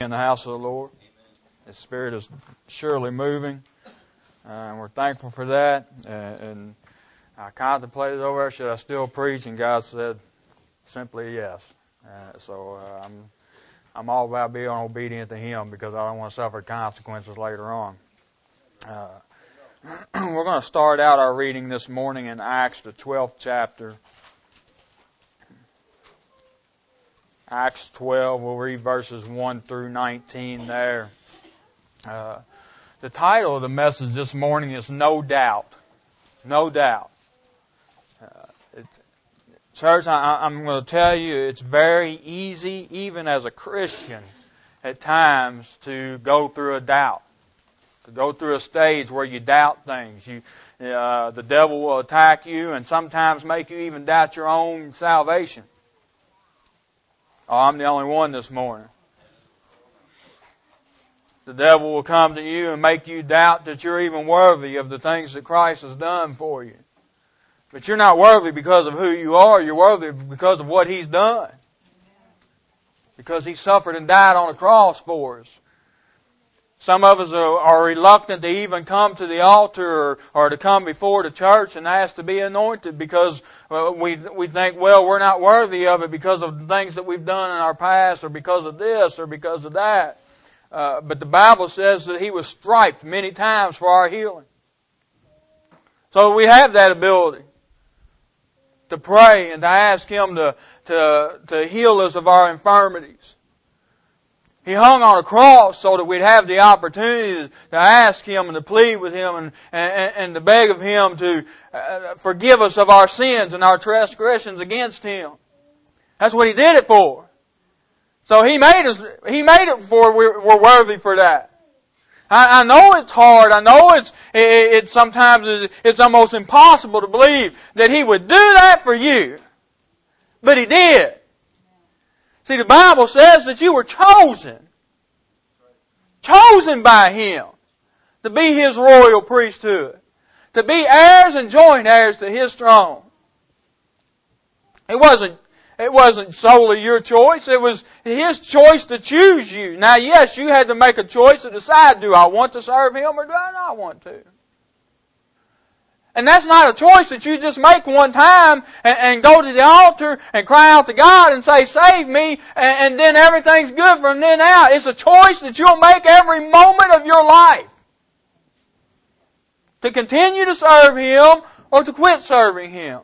in the house of the Lord. His Spirit is surely moving, and we're thankful for that. And I contemplated over there, should I still preach? And God said simply yes. So I'm all about being obedient to Him because I don't want to suffer consequences later on. We're going to start out our reading this morning in Acts, the 12th chapter. Acts 12, we'll read verses 1 through 19 there. The title of the message this morning is No Doubt. No Doubt. Church, I'm going to tell you, it's very easy, even as a Christian, at times to go through a doubt. To go through a stage where you doubt things. The devil will attack you and sometimes make you even doubt your own salvation. Oh, I'm the only one this morning. The devil will come to you and make you doubt that you're even worthy of the things that Christ has done for you. But you're not worthy because of who you are. You're worthy because of what He's done. Because He suffered and died on the cross for us. Some of us are reluctant to even come to the altar or to come before the church and ask to be anointed because we think, well, we're not worthy of it because of the things that we've done in our past or because of this or because of that. But the Bible says that He was striped many times for our healing. So we have that ability to pray and to ask Him to heal us of our infirmities. He hung on a cross so that we'd have the opportunity to ask Him and to plead with Him and to beg of Him to forgive us of our sins and our transgressions against Him. That's what He did it for. So He made it for we're worthy for that. I know it's hard. I know it's sometimes it's almost impossible to believe that He would do that for you. But He did. See, the Bible says that you were chosen. Chosen by Him to be His royal priesthood. To be heirs and joint heirs to His throne. It wasn't solely your choice. It was His choice to choose you. Now, yes, you had to make a choice to decide, do I want to serve Him or do I not want to? And that's not a choice that you just make one time and go to the altar and cry out to God and say, save me, and then everything's good from then out. It's a choice that you'll make every moment of your life. To continue to serve Him or to quit serving Him.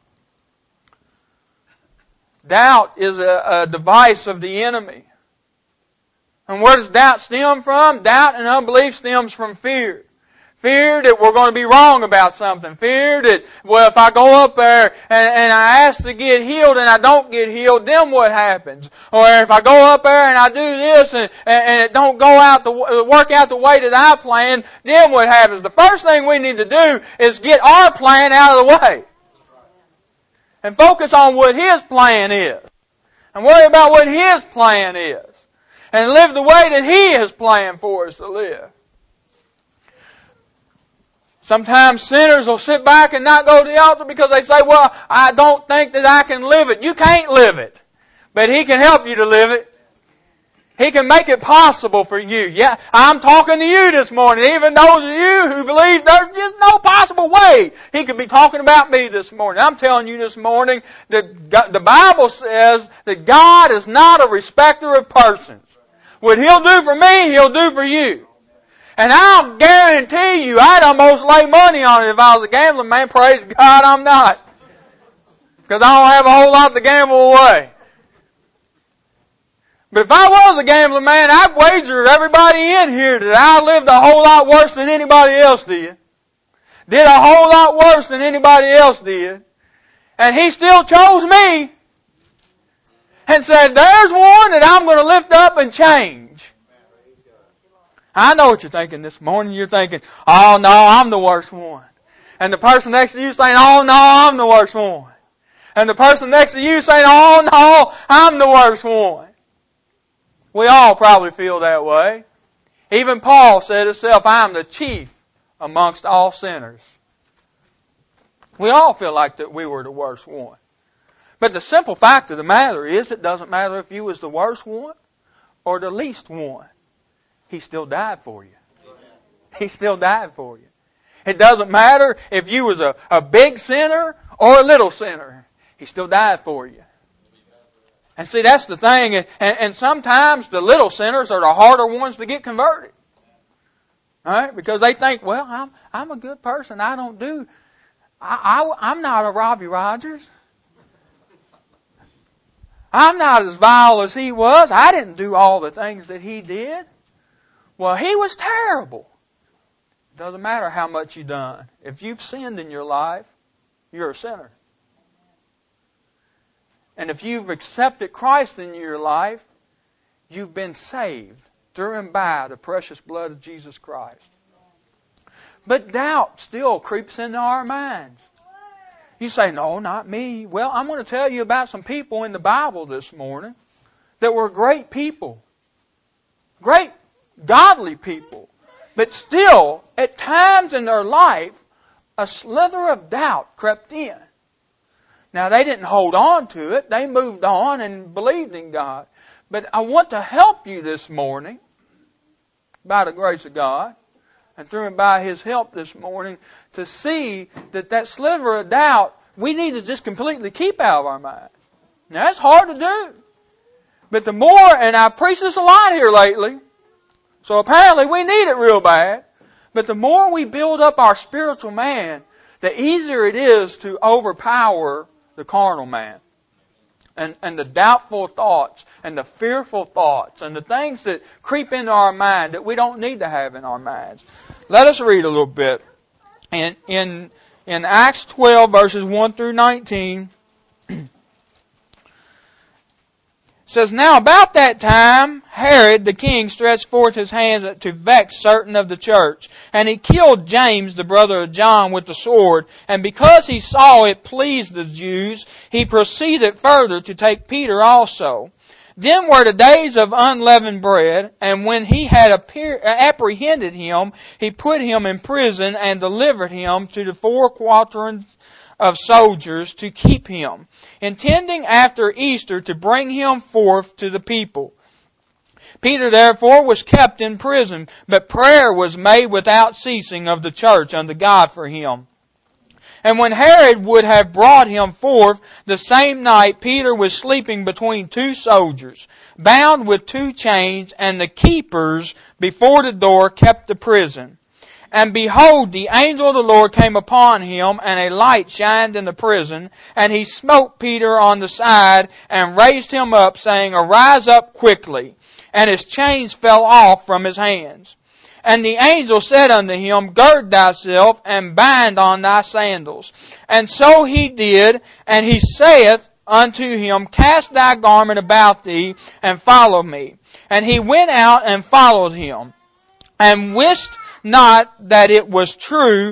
Doubt is a device of the enemy. And where does doubt stem from? Doubt and unbelief stems from fear. Fear that we're going to be wrong about something. Fear that, well, if I go up there and I ask to get healed and I don't get healed, then what happens? Or if I go up there and I do this and it don't work out the way that I planned, then what happens? The first thing we need to do is get our plan out of the way. And focus on what His plan is. And worry about what His plan is. And live the way that He has planned for us to live. Sometimes sinners will sit back and not go to the altar because they say, well, I don't think that I can live it. You can't live it. But He can help you to live it. He can make it possible for you. Yeah, I'm talking to you this morning. Even those of you who believe there's just no possible way He could be talking about me this morning. I'm telling you this morning that the Bible says that God is not a respecter of persons. What He'll do for me, He'll do for you. And I'll guarantee you, I'd almost lay money on it if I was a gambling man. Praise God, I'm not. Because I don't have a whole lot to gamble away. But if I was a gambling man, I'd wager everybody in here that I lived a whole lot worse than anybody else did. Did a whole lot worse than anybody else did. And He still chose me. And said, there's one that I'm going to lift up and change. I know what you're thinking this morning. You're thinking, oh no, I'm the worst one. And the person next to you saying, oh no, I'm the worst one. And the person next to you saying, oh no, I'm the worst one. We all probably feel that way. Even Paul said himself, I am the chief amongst all sinners. We all feel like that we were the worst one. But the simple fact of the matter is, it doesn't matter if you was the worst one or the least one, He still died for you. He still died for you. It doesn't matter if you was a big sinner or a little sinner. He still died for you. And see, that's the thing. And sometimes the little sinners are the harder ones to get converted. Right? Because they think, well, I'm a good person. I don't do... I'm not a Robbie Rogers. I'm not as vile as he was. I didn't do all the things that he did. Well, he was terrible. Doesn't matter how much you've done. If you've sinned in your life, you're a sinner. And if you've accepted Christ in your life, you've been saved through and by the precious blood of Jesus Christ. But doubt still creeps into our minds. You say, no, not me. Well, I'm going to tell you about some people in the Bible this morning that were great people. Great, godly people. But still, at times in their life, a slither of doubt crept in. Now, they didn't hold on to it. They moved on and believed in God. But I want to help you this morning, by the grace of God, and through and by His help this morning, to see that slither of doubt, we need to just completely keep out of our mind. Now, that's hard to do. But the more, and I've preached this a lot here lately, so apparently we need it real bad, but the more we build up our spiritual man, the easier it is to overpower the carnal man. And the doubtful thoughts, and the fearful thoughts, and the things that creep into our mind that we don't need to have in our minds. Let us read a little bit. In Acts 12, verses 1 through 19, it says, Now about that time, Herod the king stretched forth his hands to vex certain of the church, and he killed James, the brother of John, with the sword. And because he saw it pleased the Jews, he proceeded further to take Peter also. Then were the days of unleavened bread, and when he had apprehended him, he put him in prison and delivered him to the 4 quaternions of soldiers to keep him, intending after Easter to bring him forth to the people. Peter therefore was kept in prison, but prayer was made without ceasing of the church unto God for him. And when Herod would have brought him forth, the same night Peter was sleeping between 2 soldiers, bound with 2 chains, and the keepers before the door kept the prison. And behold, the angel of the Lord came upon him, and a light shined in the prison, and he smote Peter on the side, and raised him up, saying, Arise up quickly. And his chains fell off from his hands. And the angel said unto him, Gird thyself, and bind on thy sandals. And so he did, and he saith unto him, Cast thy garment about thee, and follow me. And he went out and followed him, and wist not that it was true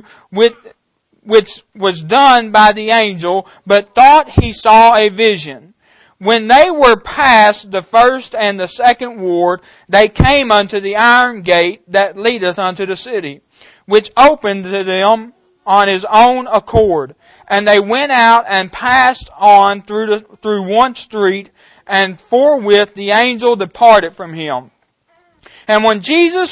which was done by the angel, but thought he saw a vision. When they were past the first and the second ward, they came unto the iron gate that leadeth unto the city, which opened to them on his own accord. And they went out and passed on through one street, and forthwith the angel departed from him. And when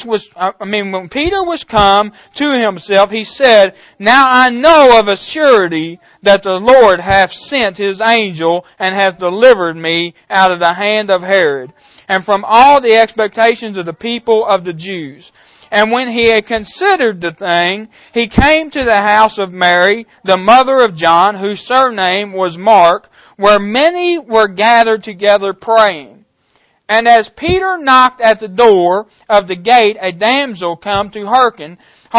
when Peter was come to himself, he said, Now I know of a surety that the Lord hath sent his angel, and hath delivered me out of the hand of Herod, and from all the expectations of the people of the Jews. And when he had considered the thing, he came to the house of Mary, the mother of John, whose surname was Mark, where many were gathered together praying. And as Peter knocked at the door of the gate, a damsel come to hearken,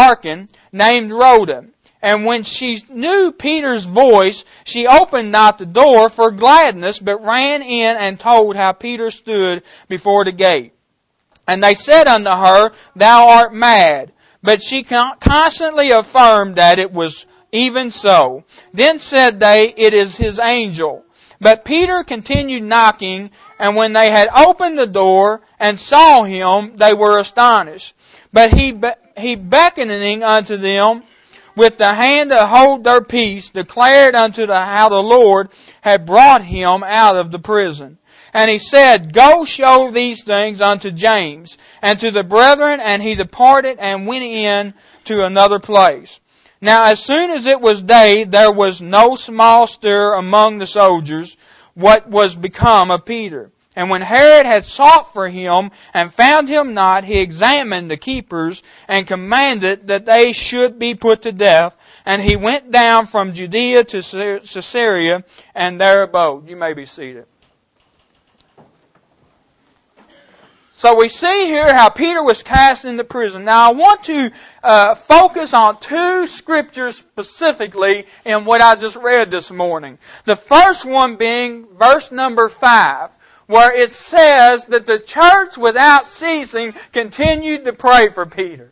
named Rhoda. And when she knew Peter's voice, she opened not the door for gladness, but ran in and told how Peter stood before the gate. And they said unto her, Thou art mad. But she constantly affirmed that it was even so. Then said they, It is his angel. But Peter continued knocking, and when they had opened the door and saw him, they were astonished. But he beckoning unto them with the hand to hold their peace, declared unto them how the Lord had brought him out of the prison. And he said, Go show these things unto James and to the brethren. And he departed and went in to another place. Now as soon as it was day, there was no small stir among the soldiers what was become of Peter. And when Herod had sought for him and found him not, he examined the keepers and commanded that they should be put to death. And he went down from Judea to Caesarea and there abode. You may be seated. So we see here how Peter was cast into prison. Now I want to focus on two scriptures specifically in what I just read this morning. The first one being verse number 5. Where it says that the church without ceasing continued to pray for Peter.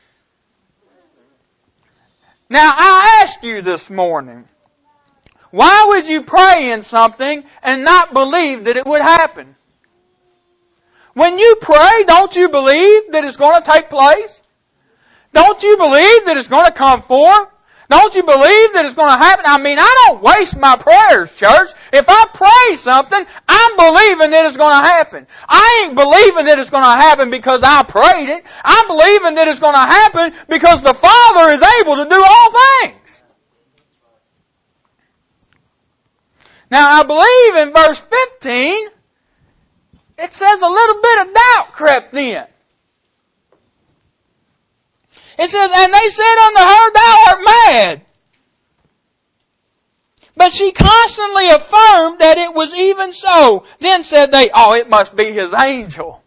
Now I ask you this morning, why would you pray in something and not believe that it would happen? When you pray, don't you believe that it's going to take place? Don't you believe that it's going to come forth? Don't you believe that it's going to happen? I mean, I don't waste my prayers, church. If I pray something, I'm believing that it's going to happen. I ain't believing that it's going to happen because I prayed it. I'm believing that it's going to happen because the Father is able to do all things. Now, I believe in verse 15, it says a little bit of doubt crept in. It says, and they said unto her, Thou art mad. But she constantly affirmed that it was even so. Then said they, Oh, it must be his angel.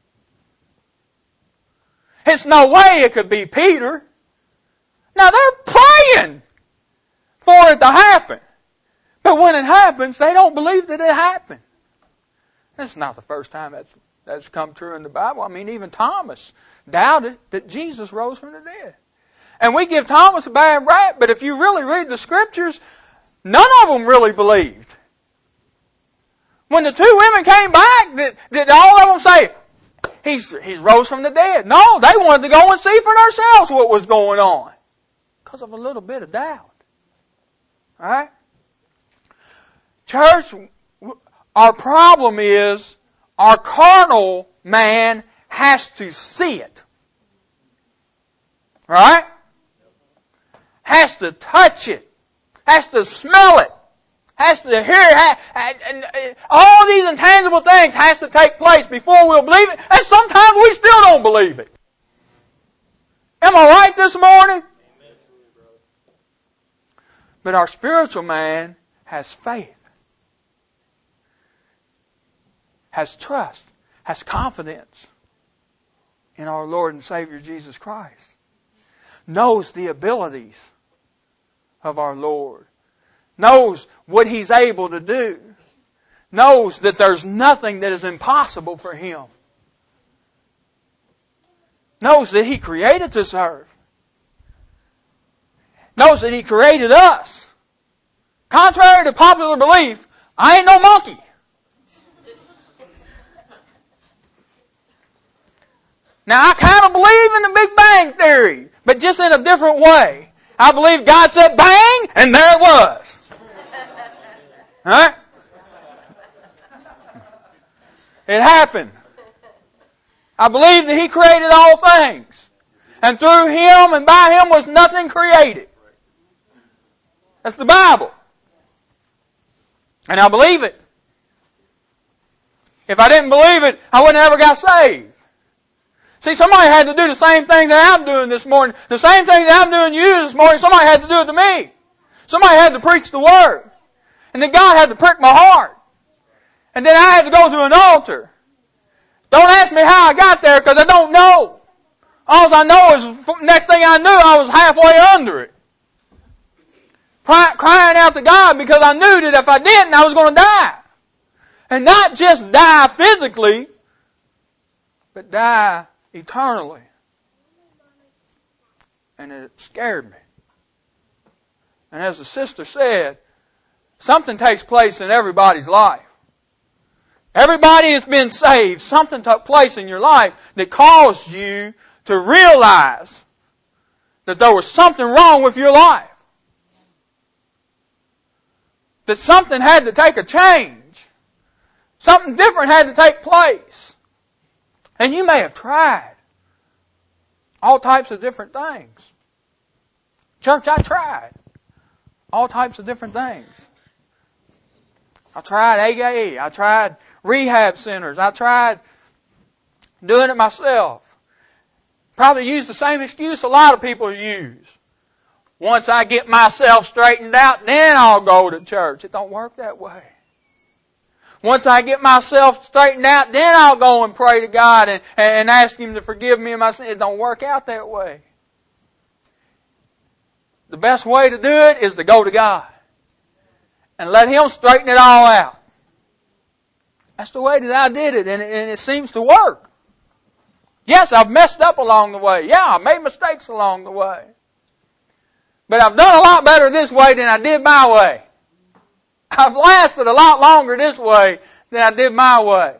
It's no way it could be Peter. Now they're praying for it to happen. But when it happens, they don't believe that it happened. That's not the first time that's come true in the Bible. I mean, even Thomas doubted that Jesus rose from the dead. And we give Thomas a bad rap, but if you really read the Scriptures, none of them really believed. When the two women came back, did all of them say, He's rose from the dead? No, they wanted to go and see for themselves what was going on. Because of a little bit of doubt. Alright? Church, our problem is our carnal man has to see it. Right? Has to touch it. Has to smell it. Has to hear it. All these intangible things has to take place before we'll believe it. And sometimes we still don't believe it. Am I right this morning? But our spiritual man has faith. Has trust. Has confidence in our Lord and Savior Jesus Christ. Knows the abilities of our Lord. Knows what He's able to do. Knows that there's nothing that is impossible for Him. Knows that He created this earth. Knows that He created us. Contrary to popular belief, I ain't no monkey. Now, I kind of believe in the Big Bang Theory, but just in a different way. I believe God said bang, and there it was. Alright? It happened. I believe that He created all things. And through Him and by Him was nothing created. That's the Bible. And I believe it. If I didn't believe it, I wouldn't have ever got saved. See, somebody had to do the same thing that I'm doing this morning. The same thing that I'm doing to you this morning, somebody had to do it to me. Somebody had to preach the Word. And then God had to prick my heart. And then I had to go to an altar. Don't ask me how I got there because I don't know. All I know is next thing I knew I was halfway under it. Crying out to God because I knew that if I didn't I was going to die. And not just die physically, but die eternally. And it scared me. And as the sister said, something takes place in everybody's life. Everybody has been saved. Something took place in your life that caused you to realize that there was something wrong with your life. That something had to take a change. Something different had to take place. And you may have tried all types of different things. Church, I tried all types of different things. I tried AAE. I tried rehab centers. I tried doing it myself. Probably used the same excuse a lot of people use. Once I get myself straightened out, then I'll go to church. It don't work that way. Once I get myself straightened out, then I'll go and pray to God and ask Him to forgive me of my sins. It don't work out that way. The best way to do it is to go to God and let Him straighten it all out. That's the way that I did it, and it seems to work. Yes, I've messed up along the way. Yeah, I made mistakes along the way. But I've done a lot better this way than I did my way. I've lasted a lot longer this way than I did my way.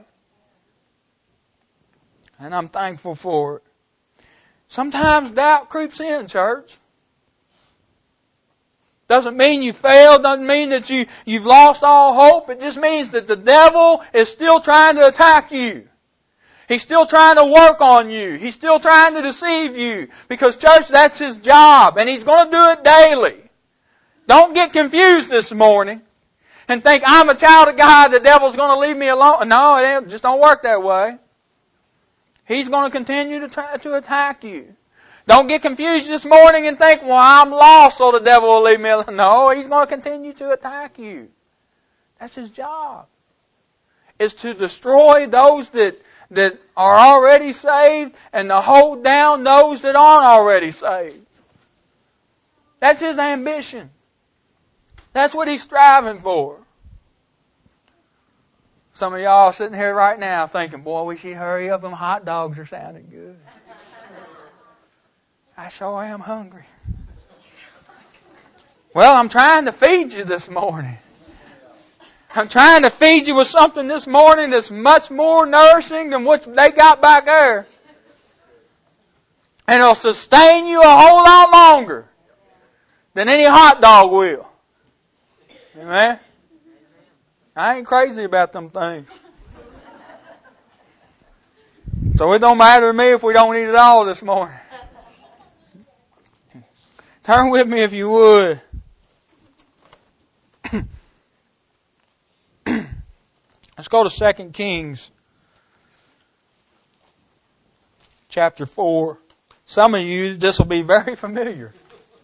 And I'm thankful for it. Sometimes doubt creeps in, church. Doesn't mean you failed, doesn't mean that you've lost all hope. It just means that the devil is still trying to attack you. He's still trying to work on you. He's still trying to deceive you. Because, church, that's his job. And he's going to do it daily. Don't get confused this morning and think, I'm a child of God, the devil's going to leave me alone. No, it just don't work that way. He's going to continue to try to attack you. Don't get confused this morning and think, well, I'm lost, so the devil will leave me alone. No, he's going to continue to attack you. That's his job. Is to destroy those that are already saved and to hold down those that aren't already saved. That's his ambition. That's what he's striving for. Some of y'all are sitting here right now thinking, boy, we should hurry up. Them hot dogs are sounding good. I sure am hungry. Well, I'm trying to feed you this morning. I'm trying to feed you with something this morning that's much more nourishing than what they got back there. And it'll sustain you a whole lot longer than any hot dog will. Amen? I ain't crazy about them things. So it don't matter to me if we don't eat it all this morning. Turn with me if you would. Let's go to 2 Kings chapter 4. Some of you, this will be very familiar.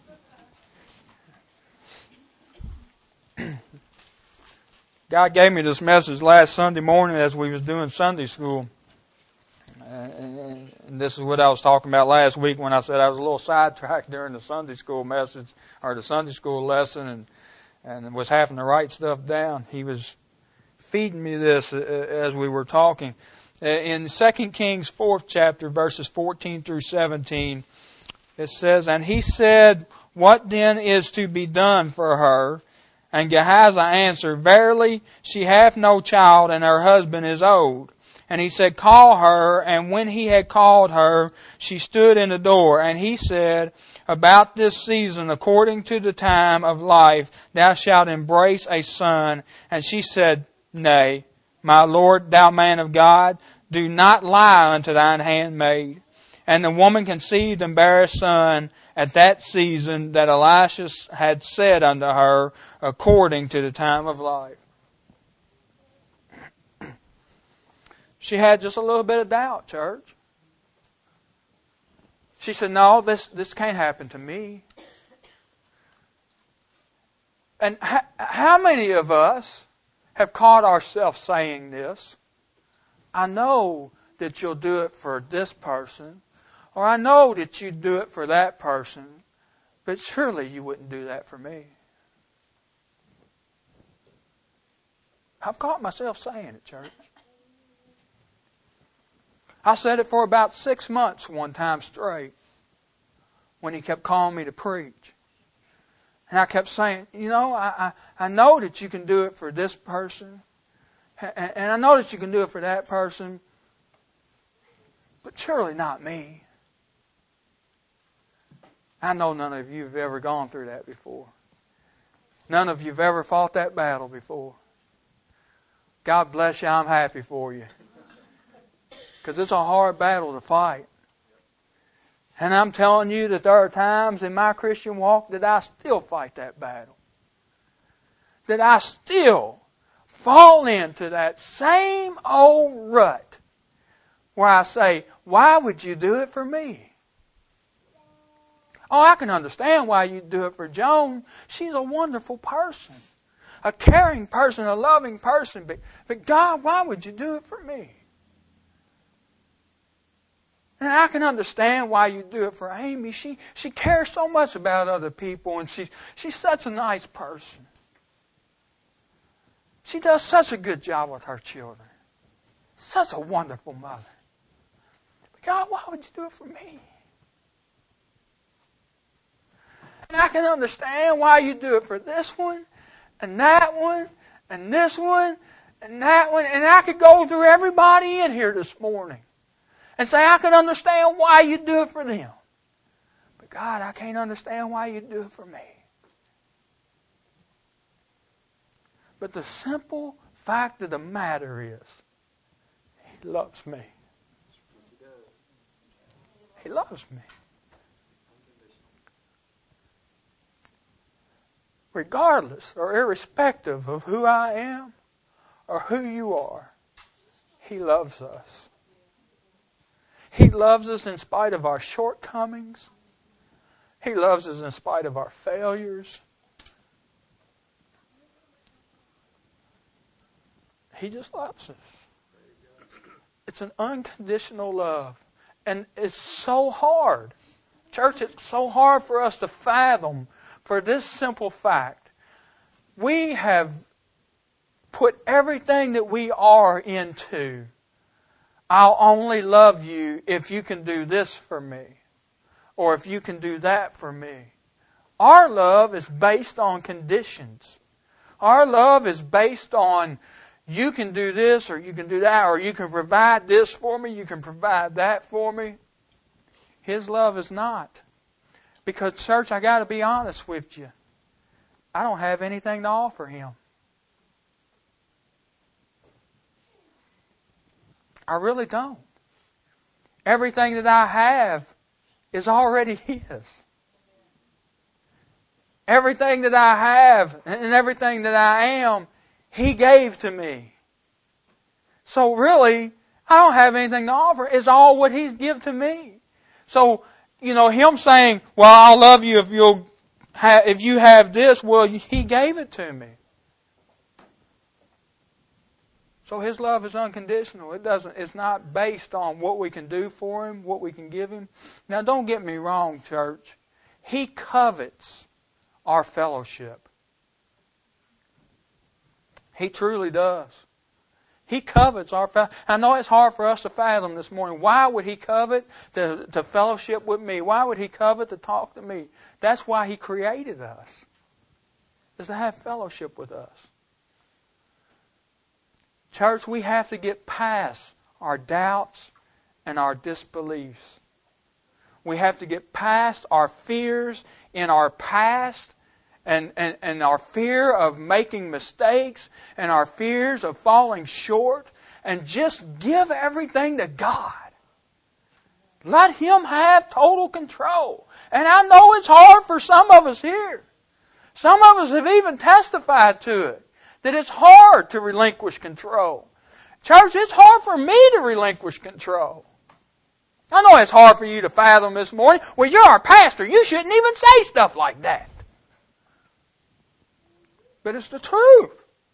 God gave me this message last Sunday morning as we was doing Sunday school. And this is what I was talking about last week when I said I was a little sidetracked during the Sunday school message or the Sunday school lesson and was having to write stuff down. He was feeding me this as we were talking. In 2 Kings 4th chapter, verses 14 through 17, it says, And he said, What then is to be done for her? And Gehazi answered, Verily, she hath no child, and her husband is old. And he said, Call her. And when he had called her, she stood in the door. And he said, About this season, according to the time of life, thou shalt embrace a son. And she said, Nay, my Lord, thou man of God, do not lie unto thine handmaid. And the woman conceived and bare a son at that season that Elisha had said unto her, according to the time of life. She had just a little bit of doubt, church. She said, no, this can't happen to me. And how many of us have caught ourselves saying this? I know that you'll do it for this person, or I know that you'd do it for that person, but surely you wouldn't do that for me. I've caught myself saying it, church. I said it for about 6 months one time straight when he kept calling me to preach. And I kept saying, you know, I know that you can do it for this person. And I know that you can do it for that person. But surely not me. I know none of you have ever gone through that before. None of you have ever fought that battle before. God bless you. I'm happy for you. Because it's a hard battle to fight. And I'm telling you that there are times in my Christian walk that I still fight that battle. That I still fall into that same old rut where I say, why would you do it for me? Oh, I can understand why you do it for Joan. She's a wonderful person. A caring person, a loving person. But God, why would you do it for me? And I can understand why you do it for Amy. She cares so much about other people, and she's such a nice person. She does such a good job with her children. Such a wonderful mother. But God, why would you do it for me? And I can understand why you do it for this one, and that one, and this one, and that one. And I could go through everybody in here this morning and say, I can understand why you do it for them. But God, I can't understand why you do it for me. But the simple fact of the matter is, He loves me. He loves me. Regardless or irrespective of who I am or who you are, He loves us. He loves us in spite of our shortcomings. He loves us in spite of our failures. He just loves us. It's an unconditional love. And it's so hard. Church, it's so hard for us to fathom for this simple fact. We have put everything that we are into, I'll only love you if you can do this for me. Or if you can do that for me. Our love is based on conditions. Our love is based on you can do this or you can do that, or you can provide this for me, you can provide that for me. His love is not. Because, church, I got to be honest with you. I don't have anything to offer Him. I really don't. Everything that I have is already His. Everything that I have and everything that I am, He gave to me. So really, I don't have anything to offer. It's all what He's given to me. So, Him saying, well, I'll love you if you have this, well, He gave it to me. So His love is unconditional. It's not based on what we can do for Him, what we can give Him. Now, don't get me wrong, church. He covets our fellowship. He truly does. He covets our fellowship. I know it's hard for us to fathom this morning. Why would He covet to fellowship with me? Why would He covet to talk to me? That's why He created us. Is to have fellowship with us. Church, we have to get past our doubts and our disbeliefs. We have to get past our fears in our past and our fear of making mistakes and our fears of falling short, and just give everything to God. Let Him have total control. And I know it's hard for some of us here. Some of us have even testified to it. That it's hard to relinquish control. Church, it's hard for me to relinquish control. I know it's hard for you to fathom this morning. Well, you're our pastor. You shouldn't even say stuff like that. But it's the truth.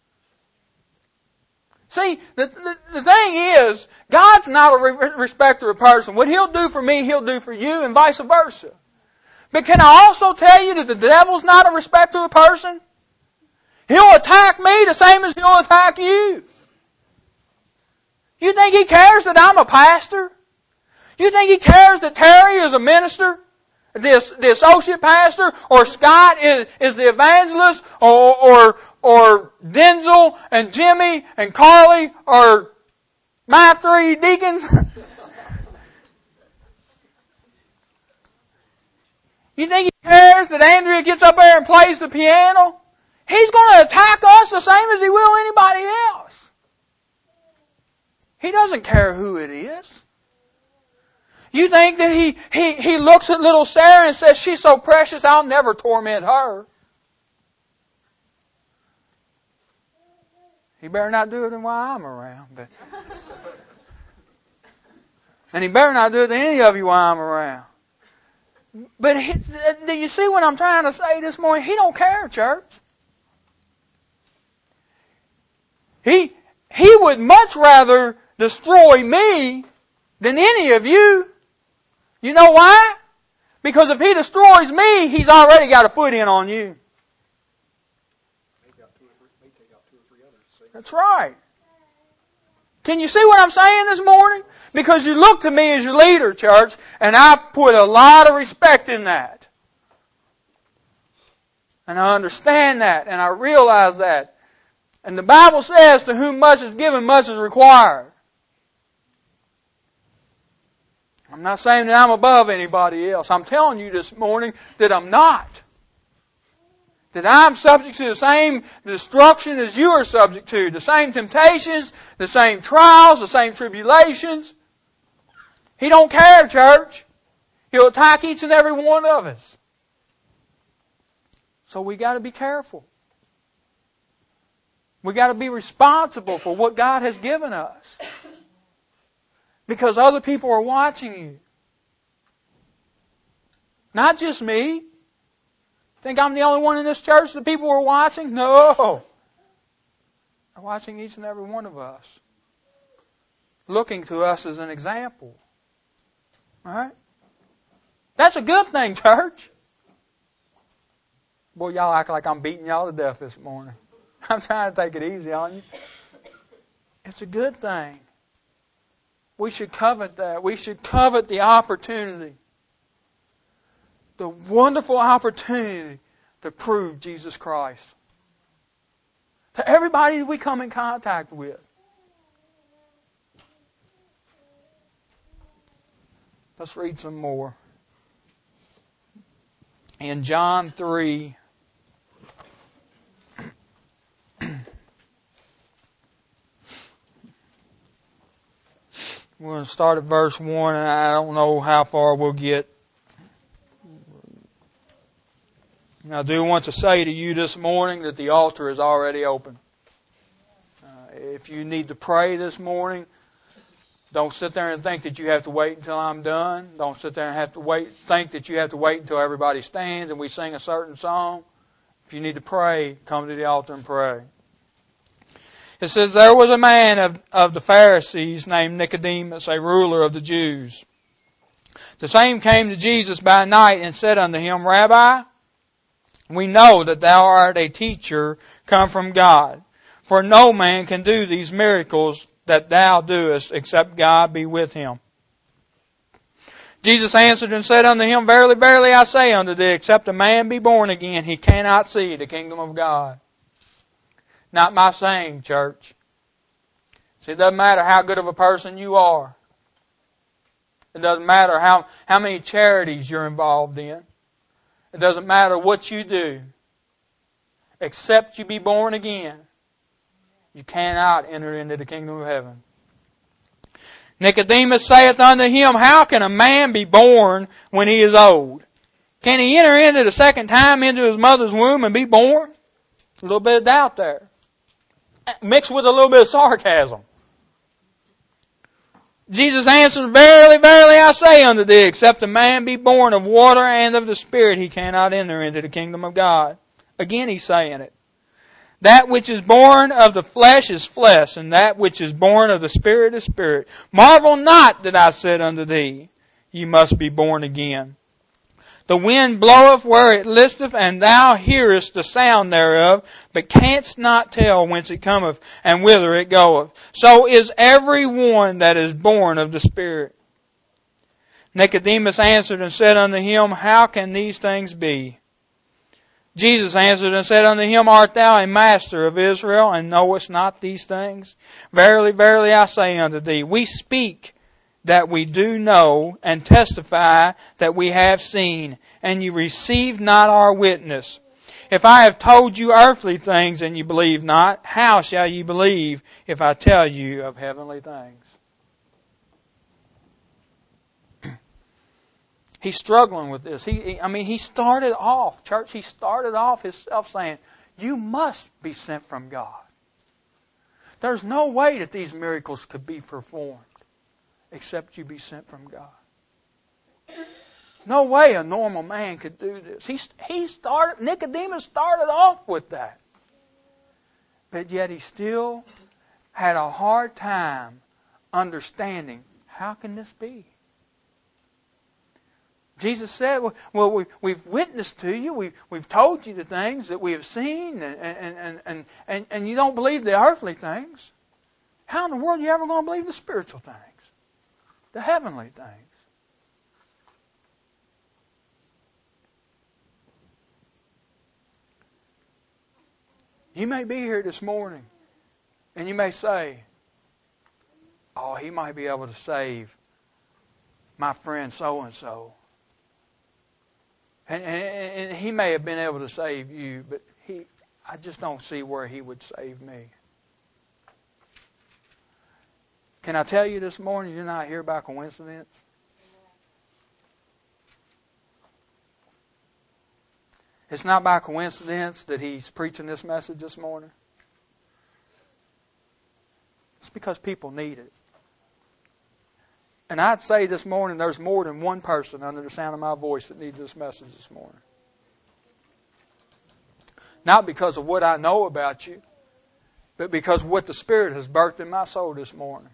See, the thing is, God's not a respecter of person. What He'll do for me, He'll do for you, and vice versa. But can I also tell you that the devil's not a respecter of person? He'll attack me the same as He'll attack you. You think He cares that I'm a pastor? You think He cares that Terry is a minister? The associate pastor? Or Scott is the evangelist? Or Denzel and Jimmy and Carly are my 3 deacons? You think He cares that Andrea gets up there and plays the piano? He's going to attack us the same as He will anybody else. He doesn't care who it is. You think that he looks at little Sarah and says, she's so precious, I'll never torment her. He better not do it while I'm around. And he better not do it to any of you while I'm around. But do you see what I'm trying to say this morning? He don't care, church. He would much rather destroy me than any of you. You know why? Because if he destroys me, he's already got a foot in on you. That's right. Can you see what I'm saying this morning? Because you look to me as your leader, church, and I put a lot of respect in that. And I understand that, and I realize that. And the Bible says, to whom much is given, much is required. I'm not saying that I'm above anybody else. I'm telling you this morning that I'm not. That I'm subject to the same destruction as you are subject to. The same temptations, the same trials, the same tribulations. He don't care, church. He'll attack each and every one of us. So we got to be careful. We got to be responsible for what God has given us. Because other people are watching you. Not just me. Think I'm the only one in this church that people are watching? No. They're watching each and every one of us. Looking to us as an example. Alright? That's a good thing, church. Boy, y'all act like I'm beating y'all to death this morning. I'm trying to take it easy on you. It's a good thing. We should covet that. We should covet the opportunity. The wonderful opportunity to prove Jesus Christ. To everybody that we come in contact with. Let's read some more. In John 3, we're going to start at verse 1, and I don't know how far we'll get. I do want to say to you this morning that the altar is already open. If you need to pray this morning, don't sit there and think that you have to wait until I'm done. Don't sit there and think that you have to wait until everybody stands and we sing a certain song. If you need to pray, come to the altar and pray. It says, there was a man of the Pharisees named Nicodemus, a ruler of the Jews. The same came to Jesus by night and said unto him, Rabbi, we know that thou art a teacher come from God. For no man can do these miracles that thou doest, except God be with him. Jesus answered and said unto him, Verily, verily, I say unto thee, except a man be born again, he cannot see the kingdom of God. Not my saying, church. See, it doesn't matter how good of a person you are. It doesn't matter how many charities you're involved in. It doesn't matter what you do. Except you be born again, you cannot enter into the kingdom of heaven. Nicodemus saith unto him, How can a man be born when he is old? Can he enter into the second time into his mother's womb and be born? A little bit of doubt there. Mixed with a little bit of sarcasm. Jesus answered, Verily, verily, I say unto thee, except a man be born of water and of the Spirit, he cannot enter into the kingdom of God. Again he's saying it. That which is born of the flesh is flesh, and that which is born of the Spirit is spirit. Marvel not that I said unto thee, Ye must be born again. The wind bloweth where it listeth, and thou hearest the sound thereof, but canst not tell whence it cometh, and whither it goeth. So is every one that is born of the Spirit. Nicodemus answered and said unto him, How can these things be? Jesus answered and said unto him, Art thou a master of Israel, and knowest not these things? Verily, verily, I say unto thee, we speak that we do know, and testify that we have seen, and you receive not our witness. If I have told you earthly things and you believe not, how shall you believe if I tell you of heavenly things? He's struggling with this. He started off, church, he started off himself saying, you must be sent from God. There's no way that these miracles could be performed except you be sent from God. No way a normal man could do this. Nicodemus started off with that. But yet he still had a hard time understanding, how can this be? Jesus said, well, we've witnessed to you, we've told you the things that we have seen, and you don't believe the earthly things. How in the world are you ever going to believe the spiritual things? The heavenly things? You may be here this morning, and you may say, oh, he might be able to save my friend so-and-so. And he may have been able to save you, but I just don't see where he would save me. Can I tell you this morning, you're not here by coincidence? It's not by coincidence that he's preaching this message this morning. It's because people need it. And I'd say this morning there's more than one person under the sound of my voice that needs this message this morning. Not because of what I know about you, but because of what the Spirit has birthed in my soul this morning.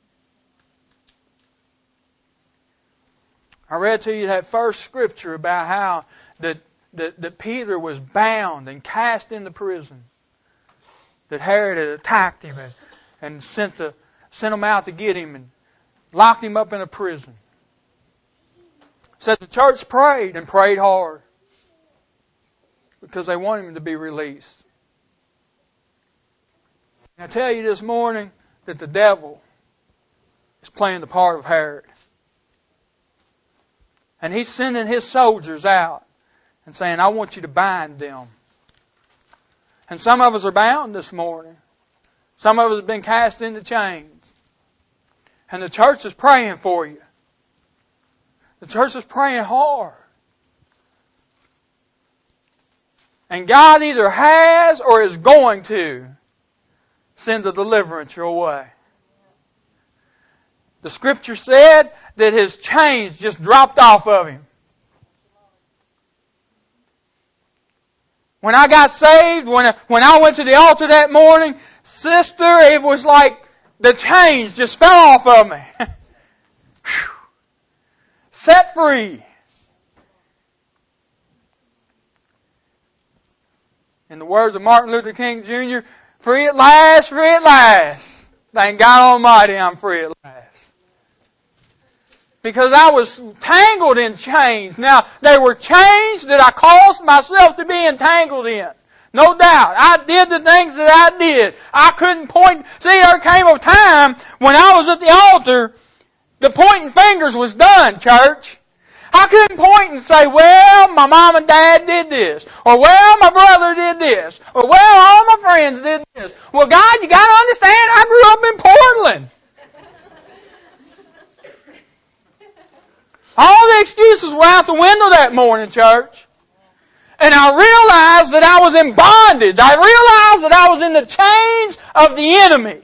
I read to you that first scripture about how that Peter was bound and cast into prison. That Herod had attacked him and sent him out to get him and locked him up in a prison. Said the church prayed and prayed hard because they wanted him to be released. And I tell you this morning that the devil is playing the part of Herod. And he's sending his soldiers out and saying, I want you to bind them. And some of us are bound this morning. Some of us have been cast into chains. And the church is praying for you. The church is praying hard. And God either has or is going to send a deliverance your way. The scripture said that his chains just dropped off of him. When I got saved, when I went to the altar that morning, sister, it was like the chains just fell off of me. Set free. In the words of Martin Luther King Jr., free at last, free at last. Thank God Almighty, I'm free at last. Because I was tangled in chains. Now, they were chains that I caused myself to be entangled in. No doubt. I did the things that I did. I couldn't point. See, there came a time when I was at the altar, the pointing fingers was done, church. I couldn't point and say, well, my mom and dad did this. Or, well, my brother did this. Or, well, all my friends did this. Well, God, you got to understand, I grew up in Portland. All the excuses were out the window that morning, church. And I realized that I was in bondage. I realized that I was in the chains of the enemy.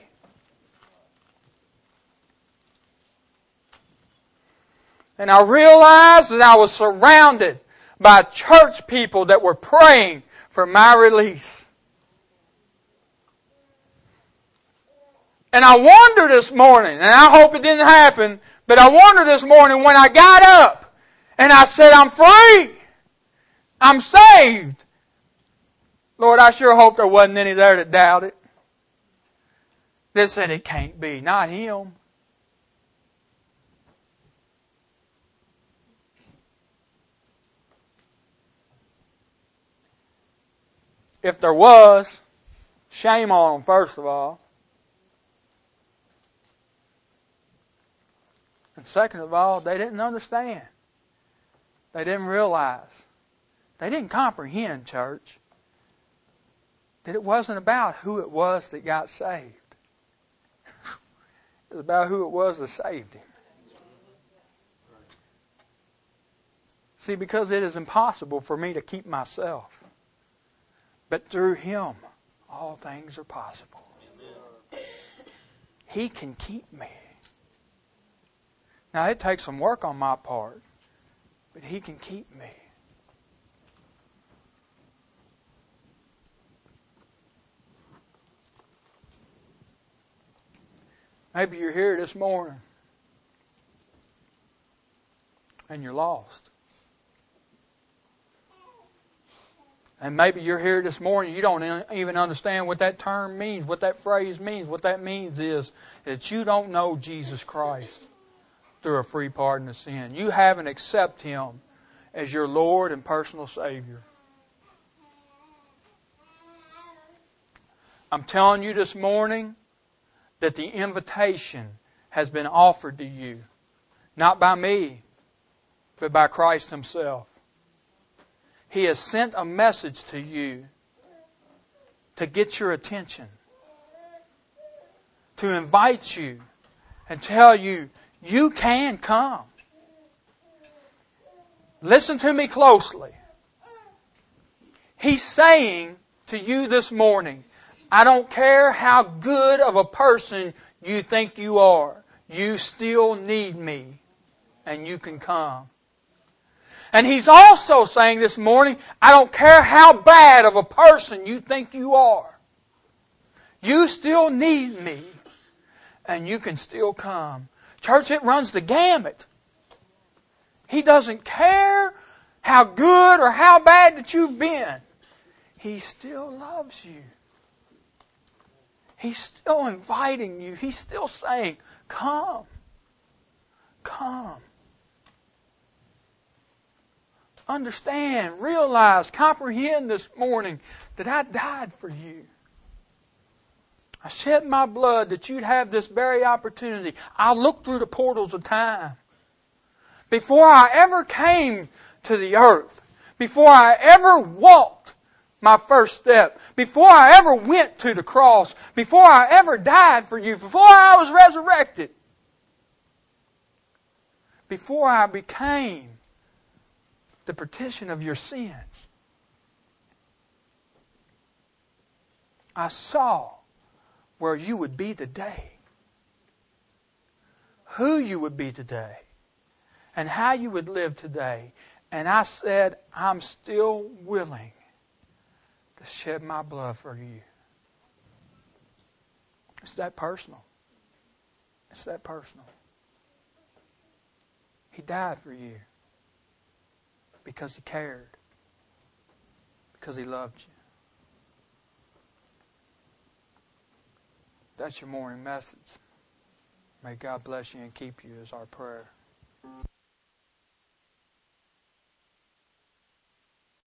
And I realized that I was surrounded by church people that were praying for my release. And I wonder this morning, and I hope it didn't happen, but I wonder this morning when I got up and I said, I'm free. I'm saved. Lord, I sure hope there wasn't any there that doubted. That said it can't be. Not him. If there was, shame on them, first of all. And second of all, they didn't understand. They didn't realize. They didn't comprehend, church, that it wasn't about who it was that got saved. It was about who it was that saved him. See, because it is impossible for me to keep myself. But through Him, all things are possible. He can keep me. Now, it takes some work on my part, but He can keep me. Maybe you're here this morning and you're lost. And maybe you're here this morning, you don't even understand what that term means, what that phrase means. What that means is that you don't know Jesus Christ through a free pardon of sin. You haven't accepted Him as your Lord and personal Savior. I'm telling you this morning that the invitation has been offered to you, not by me, but by Christ Himself. He has sent a message to you to get your attention, to invite you and tell you, you can come. Listen to me closely. He's saying to you this morning, I don't care how good of a person you think you are, you still need me, and you can come. And He's also saying this morning, I don't care how bad of a person you think you are. You still need me. And you can still come. Church, it runs the gamut. He doesn't care how good or how bad that you've been. He still loves you. He's still inviting you. He's still saying, come. Come. Understand, realize, comprehend this morning that I died for you. I shed my blood that you'd have this very opportunity. I looked through the portals of time. Before I ever came to the earth, before I ever walked my first step, before I ever went to the cross, before I ever died for you, before I was resurrected, before I became the petition of your sins, I saw where you would be today, who you would be today, and how you would live today. And I said, I'm still willing to shed my blood for you. It's that personal. It's that personal. He died for you because He cared, because He loved you. That's your morning message. May God bless you and keep you is our prayer.